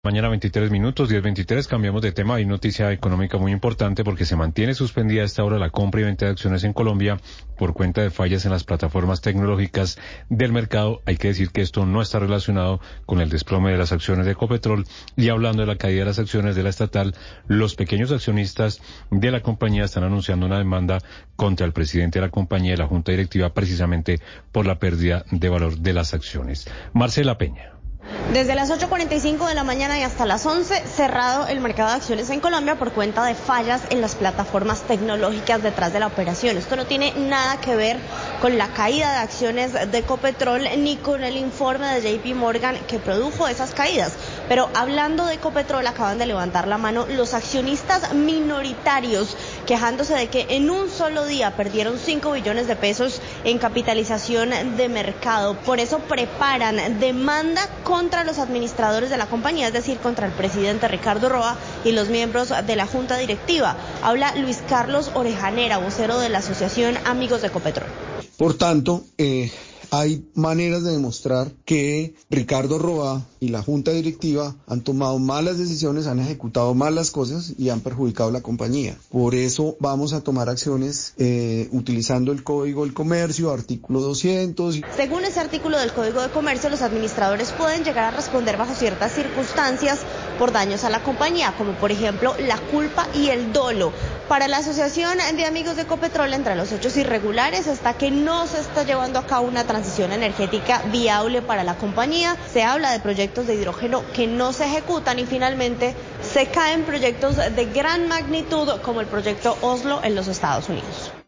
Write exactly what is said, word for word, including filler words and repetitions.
Mañana veintitrés minutos, diez veintitrés, cambiamos de tema. Hay noticia económica muy importante porque se mantiene suspendida a esta hora la compra y venta de acciones en Colombia por cuenta de fallas en las plataformas tecnológicas del mercado. Hay que decir que esto no está relacionado con el desplome de las acciones de Ecopetrol. Y hablando de la caída de las acciones de la estatal, los pequeños accionistas de la compañía están anunciando una demanda contra el presidente de la compañía y la junta directiva precisamente por la pérdida de valor de las acciones. Marcela Peña. Desde las ocho cuarenta y cinco de la mañana y hasta las once, cerrado el mercado de acciones en Colombia por cuenta de fallas en las plataformas tecnológicas detrás de la operación. Esto no tiene nada que ver con la caída de acciones de Ecopetrol ni con el informe de J P Morgan que produjo esas caídas. Pero hablando de Ecopetrol, acaban de levantar la mano los accionistas minoritarios, quejándose de que en un solo día perdieron cinco billones de pesos en capitalización de mercado. Por eso preparan demanda contra los administradores de la compañía, es decir, contra el presidente Ricardo Roa y los miembros de la junta directiva. Habla Luis Carlos Orejanera, vocero de la asociación Amigos de Ecopetrol. Por tanto, eh, hay maneras de demostrar que Ricardo Roa y la junta directiva han tomado malas decisiones, han ejecutado malas cosas y han perjudicado la compañía. Por eso vamos a tomar acciones eh, utilizando el Código del Comercio, artículo doscientos. Según ese artículo del Código de Comercio, los administradores pueden llegar a responder bajo ciertas circunstancias por daños a la compañía, como por ejemplo la culpa y el dolo. Para la Asociación de Amigos de Ecopetrol, entre los hechos irregulares está que no se está llevando a cabo una transición energética viable para la compañía. Se habla de proyectos de hidrógeno que no se ejecutan y finalmente se caen proyectos de gran magnitud como el proyecto Oslo en los Estados Unidos.